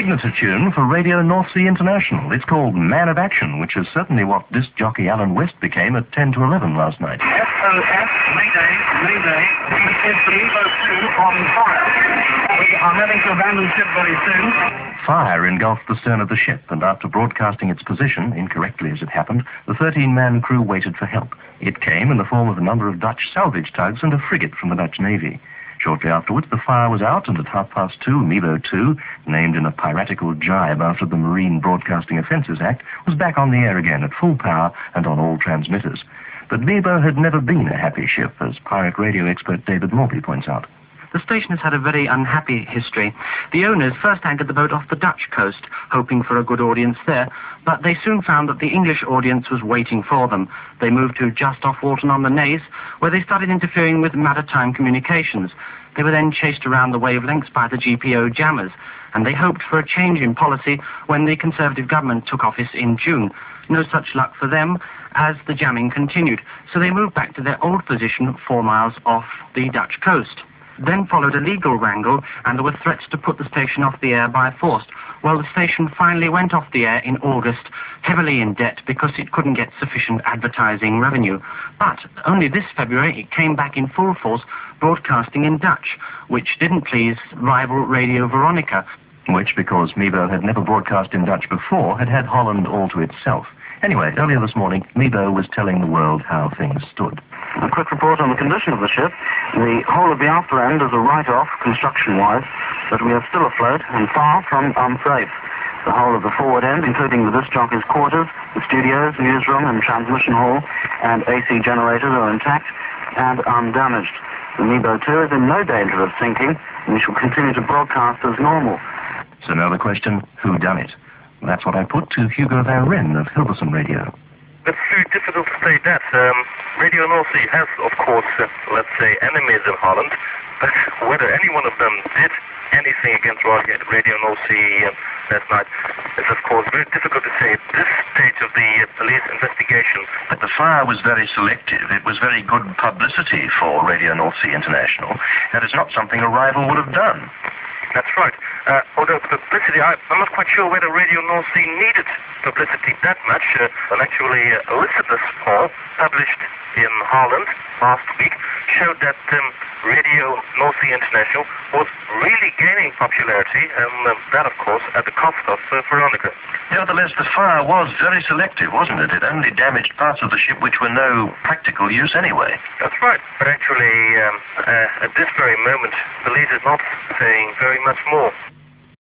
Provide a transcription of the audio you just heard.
signature tune for Radio North Sea International. It's called Man of Action, which is certainly what disc jockey Alan West became at 10 to 11 last night. SOS, Mayday, Mayday. This is the Mevo 2 on fire. We are having to abandon ship very soon. Fire engulfed the stern of the ship, and after broadcasting its position, incorrectly as it happened, the 13-man crew waited for help. It came in the form of a number of Dutch salvage tugs and a frigate from the Dutch Navy. Shortly afterwards, the fire was out, and at 2:30, Mevo 2, named in a piratical jibe after the Marine Broadcasting Offences Act, was back on the air again at full power and on all transmitters. But Mevo had never been a happy ship, as pirate radio expert David Morby points out. The station has had a very unhappy history. The owners first anchored the boat off the Dutch coast, hoping for a good audience there, but they soon found that the English audience was waiting for them. They moved to just off Walton-on-the-Naze, where they started interfering with maritime communications. They were then chased around the wavelengths by the GPO jammers, and they hoped for a change in policy when the Conservative government took office in June. No such luck for them, as the jamming continued, so they moved back to their old position 4 miles off the Dutch coast. Then followed a legal wrangle, and there were threats to put the station off the air by force. Well, the station finally went off the air in August, heavily in debt because it couldn't get sufficient advertising revenue. But only this February it came back in full force, broadcasting in Dutch, which didn't please rival Radio Veronica. Which, because Mevo had never broadcast in Dutch before, had had Holland all to itself. Anyway, earlier this morning, Mevo was telling the world how things stood. A quick report on the condition of the ship. The whole of the after end is a write-off, construction-wise, but we are still afloat and far from unsafe. The whole of the forward end, including the disc jockey's quarters, the studios, newsroom and transmission hall, and AC generators are intact and undamaged. The Mevo 2 is in no danger of sinking, and we shall continue to broadcast as normal. So now the question, who done it? That's what I put to Hugo van Rijn of Hilversum Radio. It's very difficult to say that. Radio North Sea has, of course, let's say, enemies in Holland, but whether any one of them did anything against Radio North Sea last night is, of course, very difficult to say at this stage of the police investigation. But the fire was very selective. It was very good publicity for Radio North Sea International. That is not something a rival would have done. That's right. Although publicity, I'm not quite sure whether Radio North Sea needed publicity that much. Well, actually, Elizabeth Paul, published in Holland last week, showed that Radio North Sea International was really gaining popularity, and that, of course, at the cost of Veronica. Nevertheless, the fire was very selective, wasn't it? It only damaged parts of the ship which were no practical use anyway. That's right. But actually, at this very moment, police is not saying very much more.